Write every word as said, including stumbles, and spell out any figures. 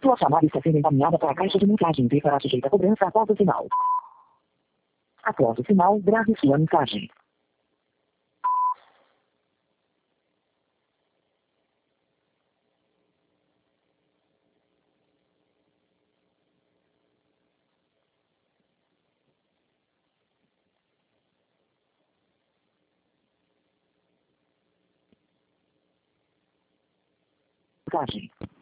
Sua chamada está sendo encaminhada para a caixa de mensagem e será sujeita a cobrança após o sinal. Após o sinal, grave sua mensagem. Mensagem.